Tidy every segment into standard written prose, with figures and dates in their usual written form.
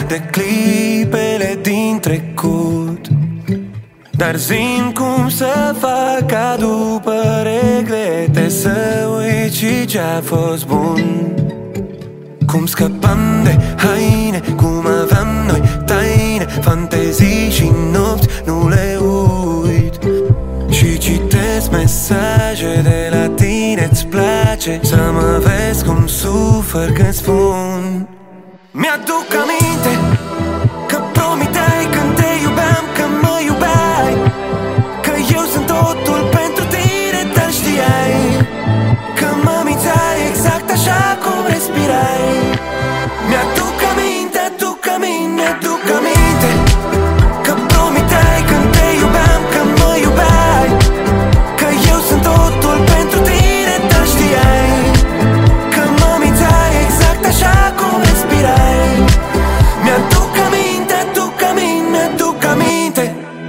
de clipele din trecut, dar zi-mi cum să fac ca după regrete să uit și ce-a fost bun. Cum scăpam de haine, cum aveam noi taine, fantezii și nopți nu le uit. Și citesc mesaje de la tine, îți place să mă vezi cum sufăr când spun. Mi-aduc aminte că promiteai când te iubeam că mă iubeai, că eu sunt totul pentru tine, dar știai că mă mințeai exact așa cum respirai. Mi-aduc aminte, mi-aduc aminte că promiteai când te iubeam că mă iubeai, că eu sunt totul pentru tine, dar știai că mă mințeai exact așa cum respirai. Mi-aduc aminte, mi-aduc aminte.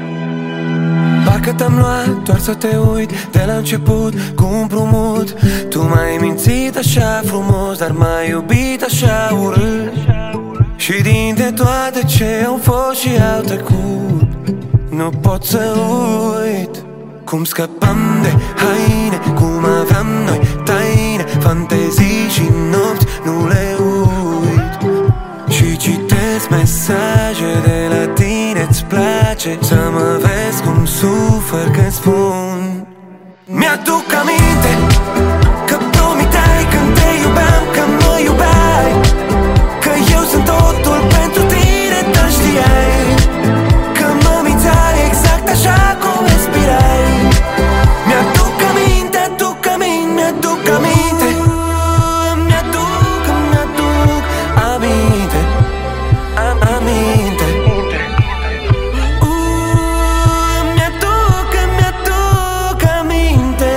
Parcă te-am luat doar să te uit de la început cu un împrumut. Tu m-ai mințit așa frumos, dar m-ai iubit așa urât. Și dintre toate ce au fost și au trecut, nu pot să uit cum scăpam de haine, cum aveam noi taine, fantezii și nopți nu le uit. Și citesc mesaje de la tine, îți place să mă vezi cum sufăr când spun. Mi-aduc aminte că promiteai când te iubeam că mă iubeai, că eu sunt totul pentru tine, dar știai că mă mințeai exact așa cum respirai. Mi-aduc aminte, mi-aduc aminte. Mi-aduc aminte, aminte. Mi-aduc aminte.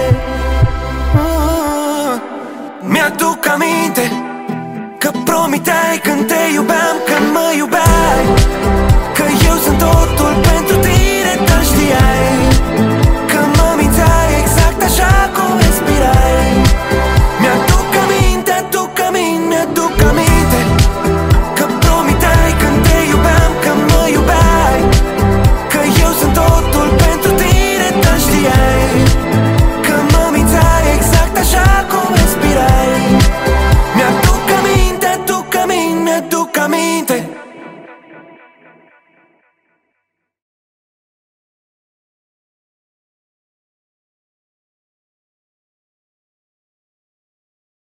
Mi-aduc aminte că promiteai când te iubeam că mă iubeai, că eu sunt totul pentru tine, dar știai că mă mințeai exact așa cum respirai. Mi-aduc aminte, mi-aduc aminte că promiteai când te iubeam că mă iubeai, că eu sunt totul pentru tine, dar știai că mă mințeai exact așa cum respirai. Mi-aduc aminte, mi-aduc aminte.